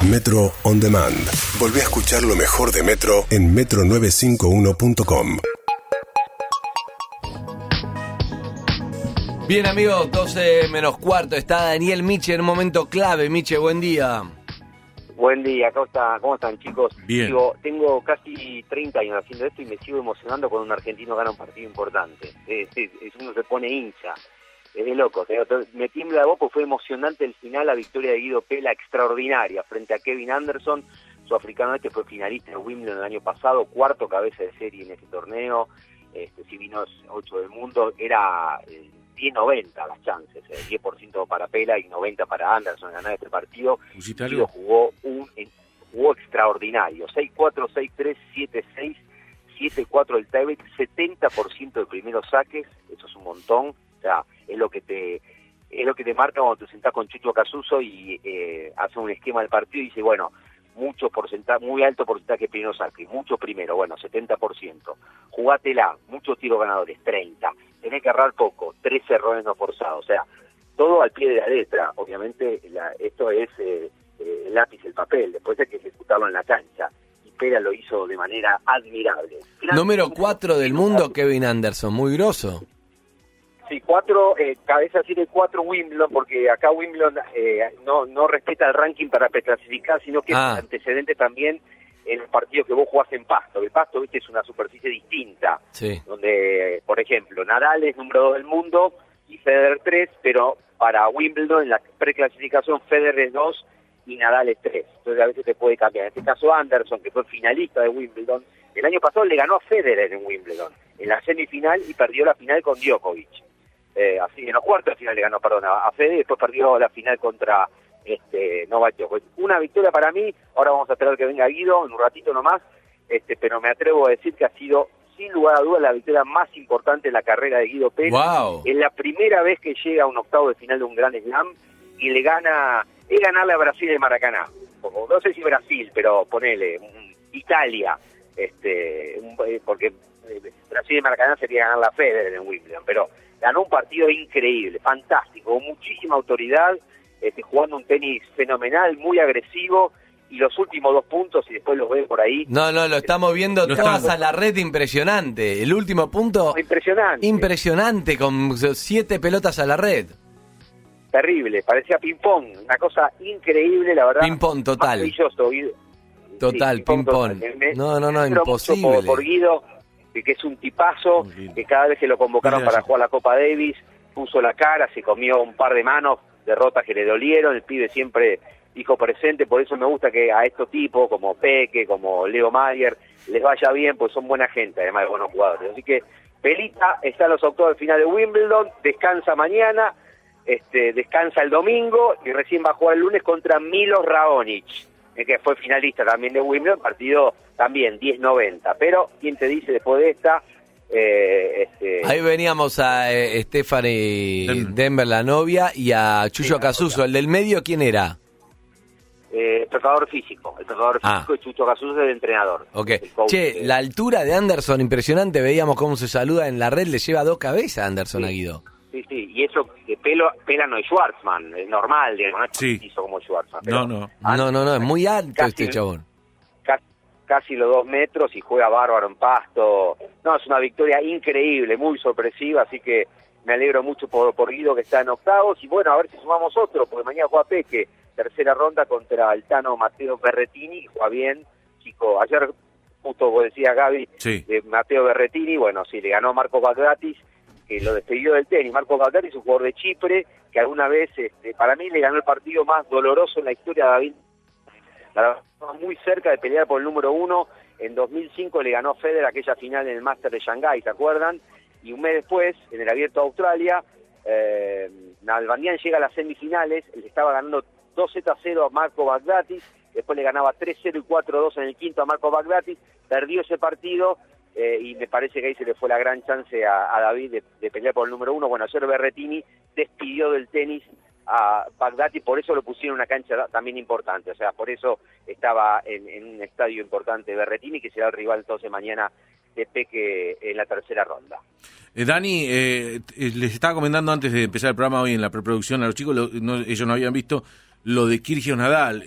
Metro On Demand. Volví a escuchar lo mejor de Metro en metro951.com. Bien, amigos, 12 menos cuarto. Está Daniel Miche en un momento clave. Miche, buen día. Buen día, ¿cómo están, chicos? Bien. Tengo casi 30 años haciendo esto y me sigo emocionando cuando un argentino gana un partido importante. Uno se pone hincha, es de loco. Me tiembla la voz porque fue emocionante el final, la victoria de Guido Pella, extraordinaria, frente a Kevin Anderson, sudafricano fue finalista en Wimbledon el año pasado, cuarto cabeza de serie en ese torneo, si vino 8 del mundo, era 10-90 las chances, 10% para Pella y 90 para Anderson en ganar este partido. Guido jugó extraordinario, 6-4, 6-3, 7-6, 7-4 el tiebreak, 70% de primeros saques, eso es un montón, o sea, es lo que te marca cuando te sentás con Chucho Casuso y hace un esquema del partido y dice, bueno, muy alto porcentaje de primeros saques, mucho primero, bueno, 70%, jugátela, muchos tiros ganadores, 30%, tenés que errar poco, 3 errores no forzados, o sea, todo al pie de la letra, obviamente esto es el lápiz, el papel, después hay que ejecutarlo en la cancha, y Pera lo hizo de manera admirable. Número 4 del mundo, Kevin Anderson, muy grosso. Sí, 4, cabeza tiene 4 Wimbledon, porque acá Wimbledon no respeta el ranking para preclasificar, sino que es antecedente también en los partidos que vos jugás en pasto. El pasto, viste, es una superficie distinta, sí, donde, por ejemplo, Nadal es número 2 del mundo y Federer 3, pero para Wimbledon en la preclasificación Federer es 2 y Nadal es 3. Entonces a veces te puede cambiar. En este caso Anderson, que fue finalista de Wimbledon, el año pasado le ganó a Federer en Wimbledon, en la semifinal, y perdió la final con Djokovic. Así en los cuartos de final le ganó, a Federer, y después perdió la final contra Novak Djokovic. Una victoria para mí. Ahora vamos a esperar que venga Guido en un ratito nomás, pero me atrevo a decir que ha sido sin lugar a dudas la victoria más importante en la carrera de Guido Pella. Wow. Es la primera vez que llega a un octavo de final de un Grand Slam y le gana, es ganarle a Brasil en Maracaná, o no sé si Brasil, pero ponele Italia, porque Brasil en Maracaná sería ganar la Federer en Wimbledon, pero ganó un partido increíble, fantástico, con muchísima autoridad, jugando un tenis fenomenal, muy agresivo, y los últimos 2 puntos, y después los ven por ahí. No, lo estamos viendo todas a la red, impresionante. El último punto, impresionante, con 7 pelotas a la red. Terrible, parecía ping-pong, una cosa increíble, la verdad. Ping-pong total. Maravilloso. Total, sí, ping-pong. No, imposible. Por Guido, que es un tipazo, que cada vez que lo convocaron para jugar la Copa Davis, puso la cara, se comió un par de manos, derrotas que le dolieron, el pibe siempre dijo presente, por eso me gusta que a estos tipos, como Peque, como Leo Mayer, les vaya bien, pues son buena gente, además de buenos jugadores. Así que Pelita está en los octavos de final de Wimbledon, descansa mañana, descansa el domingo, y recién va a jugar el lunes contra Milos Raonic, que fue finalista también de Wimbledon, partido también 10-90, pero ¿quién te dice después de esta? Ahí veníamos a Stephanie Denver, la novia, y a Chucho Casuso. ¿El del medio quién era? Preparador físico. El preparador físico, y Chucho Casuso es el entrenador. Okay. Che, la altura de Anderson, impresionante. Veíamos cómo se saluda en la red. Le lleva 2 cabezas Anderson a Guido. Sí, y eso que Pela no es Schwartzman, es normal, no es preciso como Schwartzman. Pero no, es muy alto este chabón. Casi los 2 metros y juega bárbaro en pasto. No, es una victoria increíble, muy sorpresiva, así que me alegro mucho por Guido, que está en octavos, y bueno, a ver si sumamos otro, porque mañana juega Peque, tercera ronda contra el Tano Matteo Berrettini, y juega bien, chico. Ayer, justo vos decías, Gaby, de Matteo Berrettini, bueno, sí, le ganó a Marcos Baghdatis, que lo despedió del tenis. Marcos Baghdatis es un jugador de Chipre, que alguna vez, para mí, le ganó el partido más doloroso en la historia de David. La verdad, muy cerca de pelear por el número 1. En 2005 le ganó Federer aquella final en el Master de Shanghái, ¿se acuerdan? Y un mes después, en el Abierto de Australia, Nalbandian llega a las semifinales, le estaba ganando 2-0 a Marco Baghdatis, después le ganaba 3-0 y 4-2 en el quinto a Marco Baghdatis, perdió ese partido, y me parece que ahí se le fue la gran chance a David de pelear por el número 1. Bueno, ayer Berrettini despidió del tenis a Baghdatis, por eso lo pusieron en una cancha también importante, o sea, por eso estaba en un estadio importante Berrettini, que será el rival entonces mañana de Peque en la tercera ronda. Dani, les estaba comentando antes de empezar el programa hoy en la preproducción a los chicos, ellos no habían visto lo de Kyrgios Nadal.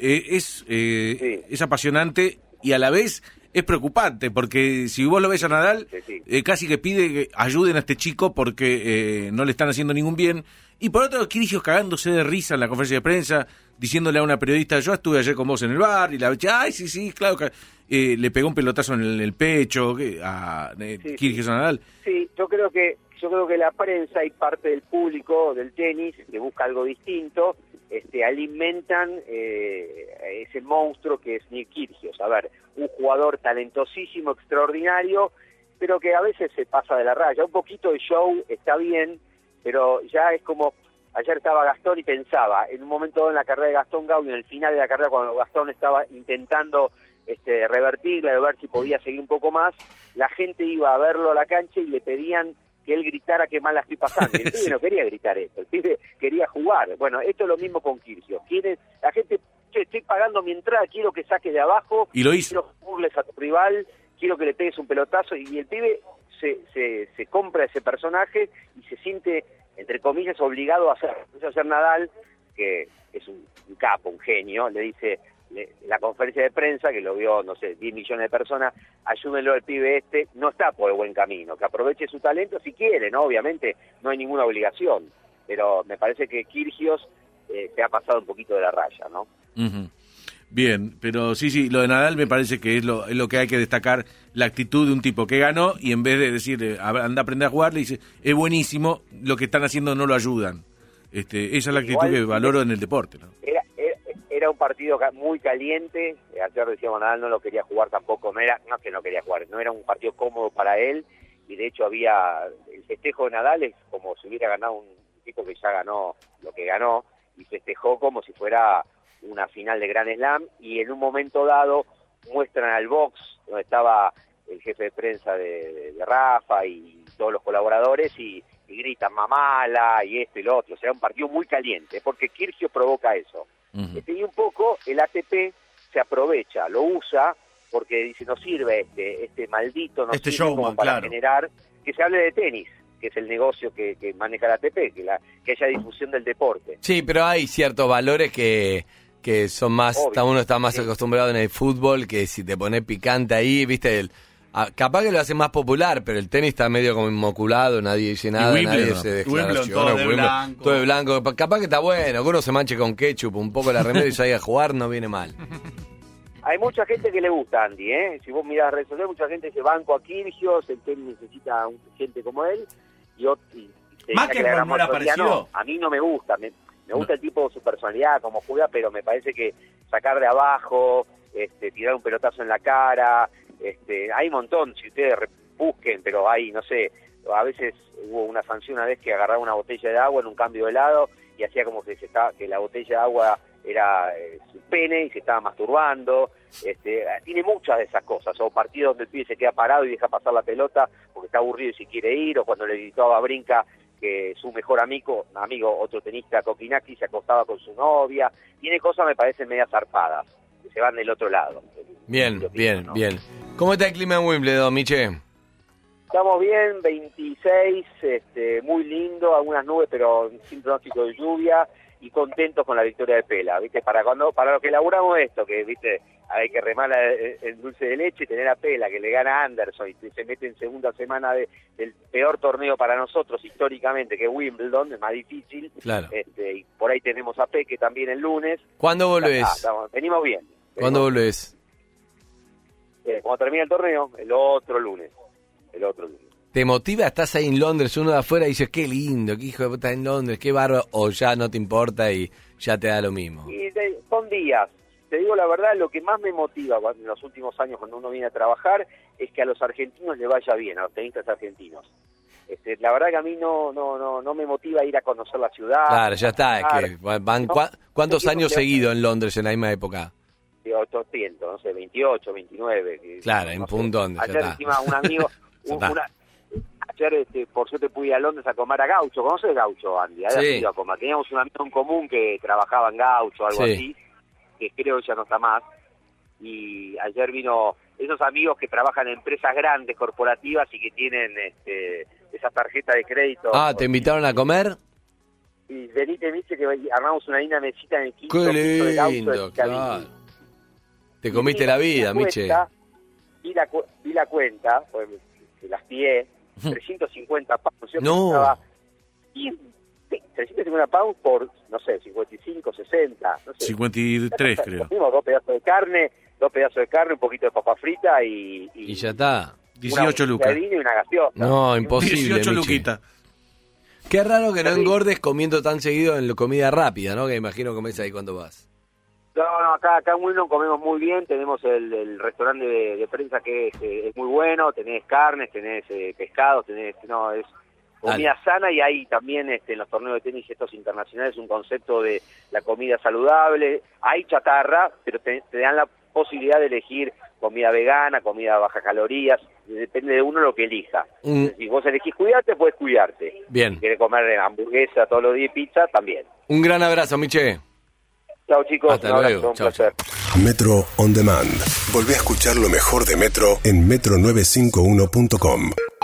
Es apasionante y a la vez es preocupante, porque si vos lo ves a Nadal, casi que pide que ayuden a este chico porque no le están haciendo ningún bien. Y por otro lado, Kyrgios cagándose de risa en la conferencia de prensa, diciéndole a una periodista, yo estuve ayer con vos en el bar, y la decía, ay, sí, claro, le pegó un pelotazo en el pecho a Kyrgios Nadal. Sí, yo creo que la prensa y parte del público del tenis, que busca algo distinto, alimentan ese monstruo que es Nick Kyrgios. A ver, un jugador talentosísimo, extraordinario, pero que a veces se pasa de la raya. Un poquito de show está bien, pero ya es como, ayer estaba Gastón y pensaba, en un momento en la carrera de Gastón Gaudio, en el final de la carrera, cuando Gastón estaba intentando revertirla, de ver si podía seguir un poco más, la gente iba a verlo a la cancha y le pedían que él gritara qué mal la estoy pasando. El pibe no quería gritar esto, el pibe quería jugar. Bueno, esto es lo mismo con Kyrgios. La gente, estoy pagando mi entrada, quiero que saque de abajo, y lo hizo. Quiero que burles a tu rival, quiero que le pegues un pelotazo, y el pibe se compra ese personaje y se siente, entre comillas, obligado a hacer. Eso hacer Nadal, que es un capo, un genio, le dice la conferencia de prensa, que lo vio, no sé, 10 millones de personas, ayúdenlo al pibe no está por el buen camino, que aproveche su talento si quiere, ¿no? Obviamente no hay ninguna obligación, pero me parece que Kyrgios se ha pasado un poquito de la raya, ¿no? Uh-huh. Bien, pero sí, lo de Nadal me parece que es lo que hay que destacar, la actitud de un tipo que ganó, y en vez de decir, anda a aprender a jugar, le dice, es buenísimo, lo que están haciendo no lo ayudan. Esa es la actitud que valoro en el deporte, ¿no? Era un partido muy caliente, ayer decíamos Nadal no lo quería jugar tampoco, no que no quería jugar, no era un partido cómodo para él, y de hecho el festejo de Nadal es como si hubiera ganado un tipo que ya ganó lo que ganó, y festejó como si fuera una final de Grand Slam, y en un momento dado muestran al box donde estaba el jefe de prensa de Rafa y todos los colaboradores, y gritan mamala y esto y lo otro. O sea, un partido muy caliente, porque Kyrgios provoca eso. Uh-huh. Y un poco el ATP se aprovecha, lo usa, porque dice, no sirve este maldito, no sirve showman, como para claro, generar que se hable de tenis, que es el negocio que maneja el ATP, que haya difusión del deporte. Sí, pero hay ciertos valores que son más, uno está más acostumbrado en el fútbol, que si te pones picante ahí, viste, capaz que lo hace más popular, pero el tenis está medio como inmaculado, nadie dice nada, nadie se declaraciona. Todo de blanco. Capaz que está bueno, que uno se manche con ketchup, un poco la remera y salga a jugar, no viene mal. Hay mucha gente que le gusta, Andy, Si vos mirás redes sociales, mucha gente dice banco a Kyrgios, el tenis necesita gente como él, y más que no era parecido. A mí no me gusta, me gusta el tipo, su personalidad, como juega, pero me parece que sacar de abajo, tirar un pelotazo en la cara, hay un montón, si ustedes busquen, pero hay, no sé, a veces hubo una sanción una vez que agarraba una botella de agua en un cambio de helado y hacía como que la botella de agua era su pene y se estaba masturbando. Tiene muchas de esas cosas, o partidos donde el pibe se queda parado y deja pasar la pelota porque está aburrido y si quiere ir, o cuando le gritó a Brinca que su mejor amigo, otro tenista, Kokinaki, se acostaba con su novia. Tiene cosas, me parecen media zarpadas, que se van del otro lado. Bien. ¿Cómo está el clima en Wimbledon, Miche? Estamos bien, 26, muy lindo, algunas nubes, pero sin pronóstico de lluvia, y contentos con la victoria de Pela, ¿viste? Para lo que elaboramos esto, que, ¿viste? Hay que remar el dulce de leche y tener a Pela, que le gana a Anderson y se mete en segunda semana del peor torneo para nosotros históricamente, que es Wimbledon, es más difícil. Claro. Y por ahí tenemos a Peque también el lunes. ¿Cuándo volvés? Venimos bien. ¿Cuándo volvés? Cuando termina el torneo, el otro lunes. ¿Te motiva? Estás ahí en Londres, uno de afuera y dices, qué lindo, qué hijo de puta en Londres, qué bárbaro, o ya no te importa y ya te da lo mismo? Y son días. Te digo la verdad, lo que más me motiva en los últimos años cuando uno viene a trabajar es que a los argentinos les vaya bien, a los tenistas argentinos. La verdad que a mí no me motiva ir a conocer la ciudad. Claro, ya está. Es que van ¿cuántos años seguidos en Londres en la misma época? 800, no sé, 28, 29. Claro, en punto donde ayer encima un amigo, ayer por suerte pude ir a Londres a comer a Gaucho. ¿Conoces Gaucho, Andy? Sí. Ido a comer. Teníamos un amigo en común que trabajaba en Gaucho, algo así, que creo ya no está más. Y ayer vino esos amigos que trabajan en empresas grandes, corporativas, y que tienen esas tarjetas de crédito. ¿Te invitaron a comer? Y venite, viste que armamos una linda mesita en el quinto Qué piso del auto lindo, de Cabini. claro. Te comiste la vida, Miche. Vi la cuenta, pues me las pié, 350 pounds. Yo No. pensaba, 350 pounds por, no sé, 55, 60, no sé. 53, creo. Comimos dos pedazos de carne, un poquito de papa frita y ya está. 18 lucas. De vino y una gaseosa. No, imposible, 18 Miche. luquitas. Qué raro que no engordes comiendo tan seguido en la comida rápida, ¿no? Que imagino comés ahí cuando vas. No, acá en Wilnon comemos muy bien, tenemos el restaurante de prensa que es muy bueno, tenés carnes, tenés pescados, es comida sana, y hay también en los torneos de tenis estos internacionales un concepto de la comida saludable. Hay chatarra, pero te dan la posibilidad de elegir comida vegana, comida baja calorías, depende de uno lo que elija. Si vos elegís cuidarte, puedes cuidarte. Bien. Si querés comer hamburguesa todos los días y pizza, también. Un gran abrazo, Miche. Chao, chicos. Hasta un abrazo, luego. un Chao, placer. Metro On Demand. Volvé a escuchar lo mejor de Metro en metro951.com.